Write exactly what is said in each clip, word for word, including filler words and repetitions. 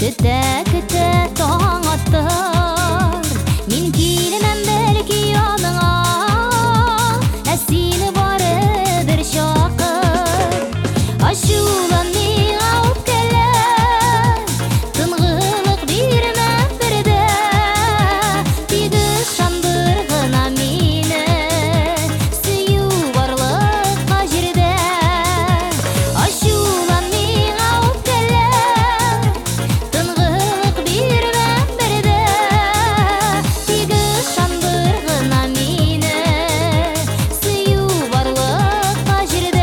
Көтә-көтә таң аттар, мин килмәм бәлки яныңа, ә сине барыбер чакыр. Ачулан миңа үпкәләр, тынгылык бирмәм бердә, тик ышандыр гына мине, сөю барлыкка җирдә. Ачулан миңа үпкәләр, тынгылык бирмәм бердә, тик ышандыр гына мине, сөю барлыкка җирдә.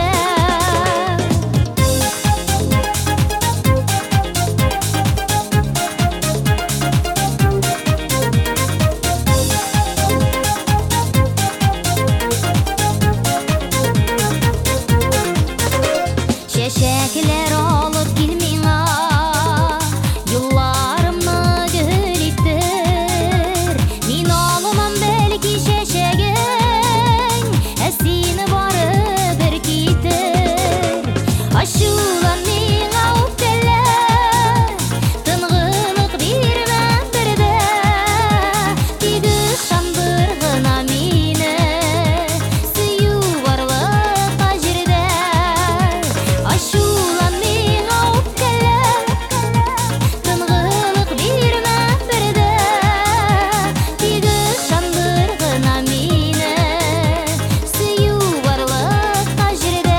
Чәчәкләр алып кил миңа, юлларымны гөл иттер. Мин алмам бәлки чәчәгең, ә сине барыбер китер. Ачулан миңа үпкәләр, тынгылык бирмәм бердә, тик ышандыр гына мине, сөю барлыкка җирдә. Ачулан миңа үпкәләр, тынгылык бирмәм бердә, тик ышандыр гына мине, сөю барлыкка җирдә.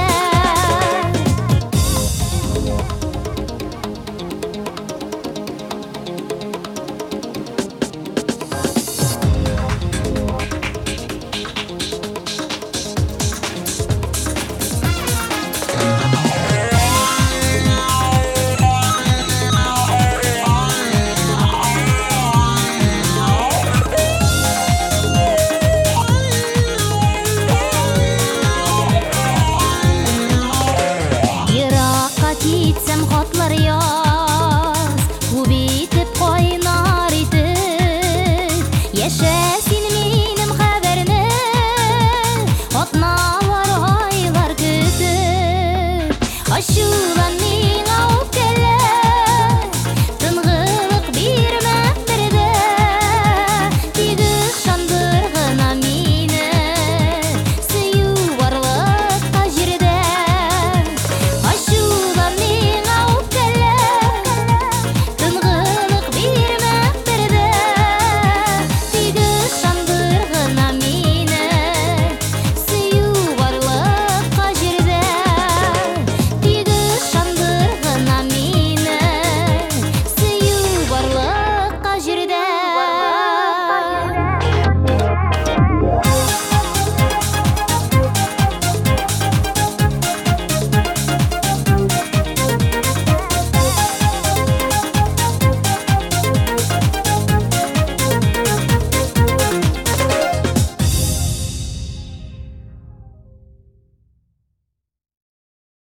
Еракка китсәм хатлар яз, күп итеп кайнар итеп. Яшә син минем хәбәрне, атналар айлар көтеп. Ачулан